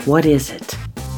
What is it?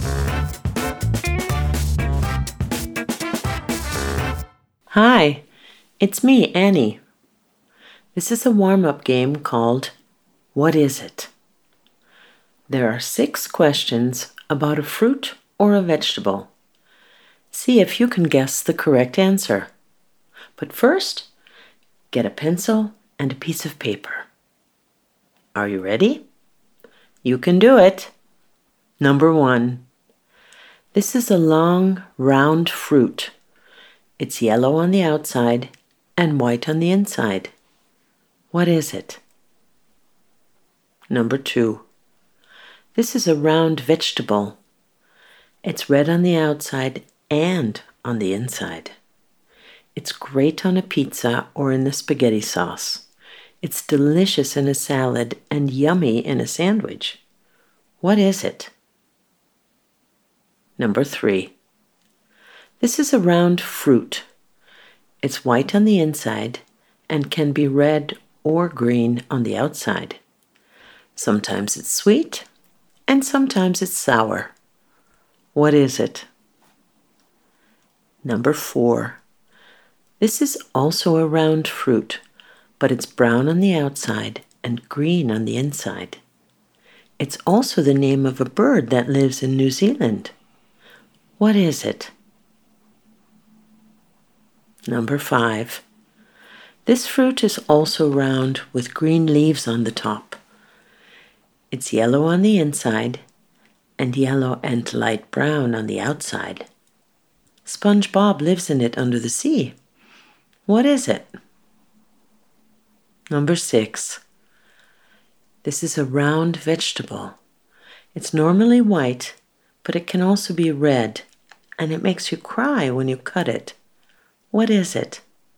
Hi, it's me, Annie. This is a warm-up game called What is it? There are 6 questions about a fruit or a vegetable. See if you can guess the correct answer. But first, get a pencil and a piece of paper. Are you ready? You can do it. Number 1. This is a long, round fruit. It's yellow on the outside and white on the inside. What is it? Number 2. This is a round vegetable. It's red on the outside and on the inside. It's great on a pizza or in the spaghetti sauce. It's delicious in a salad and yummy in a sandwich. What is it? Number 3. This is a round fruit. It's white on the inside and can be red or green on the outside. Sometimes it's sweet and sometimes it's sour. What is it? Number 4. This is also a round fruit, but it's brown on the outside and green on the inside. It's also the name of a bird that lives in New Zealand. What is it? Number 5. This fruit is also round with green leaves on the top. It's yellow on the inside and yellow and light brown on the outside. SpongeBob lives in it under the sea. What is it? Number 6. This is a round vegetable. It's normally white, but it can also be red, and it makes you cry when you cut it. What is it?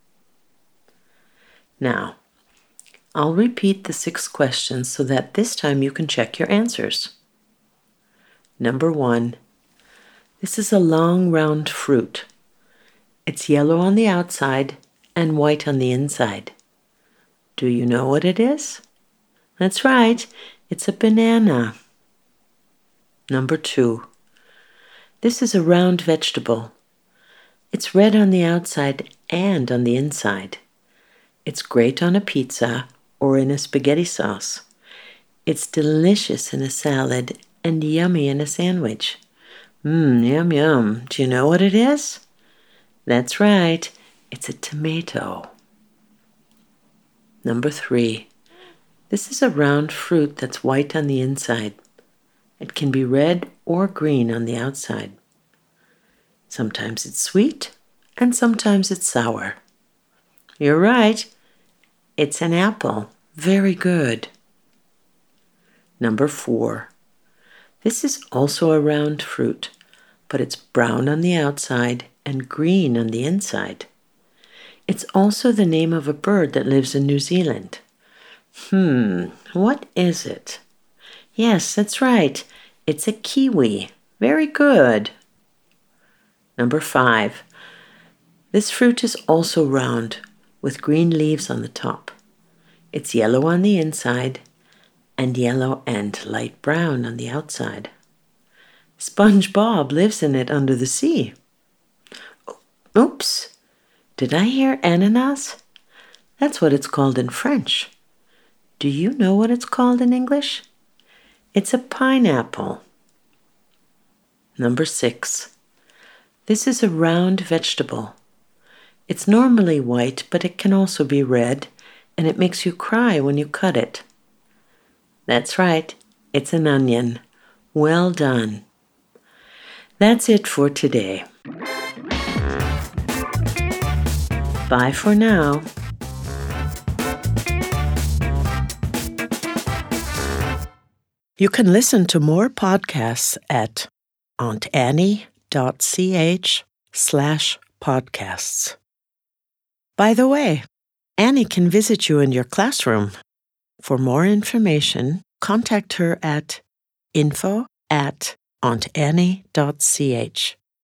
Now, I'll repeat the 6 questions so that this time you can check your answers. Number 1. This is a long round fruit. It's yellow on the outside and white on the inside. Do you know what it is? That's right, it's a banana. Number 2. This is a round vegetable. It's red on the outside and on the inside. It's great on a pizza or in a spaghetti sauce. It's delicious in a salad and yummy in a sandwich. Yum, yum. Do you know what it is? That's right, it's a tomato. Number 3. This is a round fruit that's white on the inside. It can be red or green on the outside. Sometimes it's sweet and sometimes it's sour. You're right, it's an apple. Very good. Number 4. This is also a round fruit, but it's brown on the outside and green on the inside. It's also the name of a bird that lives in New Zealand. What is it? Yes, that's right. It's a kiwi. Very good. Number 5. This fruit is also round with green leaves on the top. It's yellow on the inside and yellow and light brown on the outside. SpongeBob lives in it under the sea. Oops, did I hear ananas? That's what it's called in French. Do you know what it's called in English? It's a pineapple. Number 6. This is a round vegetable. It's normally white, but it can also be red, and it makes you cry when you cut it. That's right, it's an onion. Well done. That's it for today. Bye for now. You can listen to more podcasts at auntannie.ch/podcasts. By the way, Annie can visit you in your classroom. For more information, contact her at info@auntannie.ch.